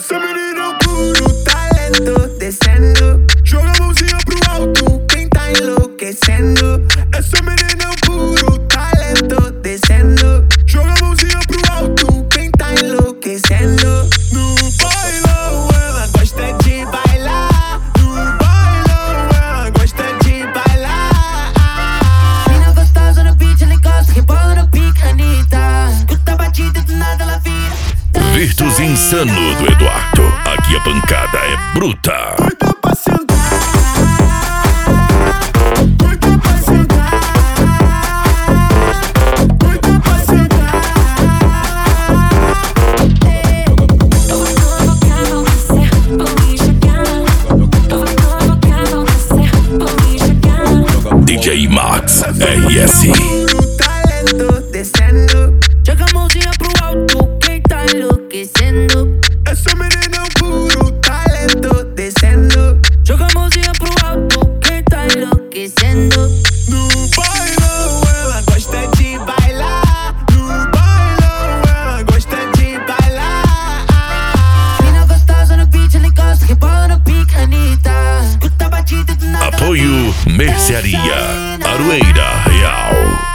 Essa menina é um puro talento, descendo. Joga a mãozinha pro alto, quem tá enlouquecendo. Essa menina é um puro talento, descendo. Joga a mãozinha pro alto, quem tá enlouquecendo. No bailão ela gosta de bailar. No bailão ela gosta de bailar. Mina gostosa no beat, ela encosta, rebola no pique, Anitta. Escuta a batida do nada, ela vira. Virtus Insano do Eduardo. Aqui a pancada é bruta. Doida pra sentar. Doida pra sentar. Doida pra sentar. Eu vou provocar você, vou me jogar. Eu vou provocar você, vou me jogar. DJ Max RS. Puro talento, descendo. Joga a mãozinha pro alto, quem tá enlouquecendo. Essa menina é um puro talento, descendo. Joga a mãozinha pro alto, quem tá enlouquecendo. No bailão ela gosta de bailar. No bailão ela gosta de bailar. Mina gostosa no beat, ela encosta, rebola no pique, Anitta. Escuta a batida do nada, ela Apoio vira. Mercearia Aroeira Real.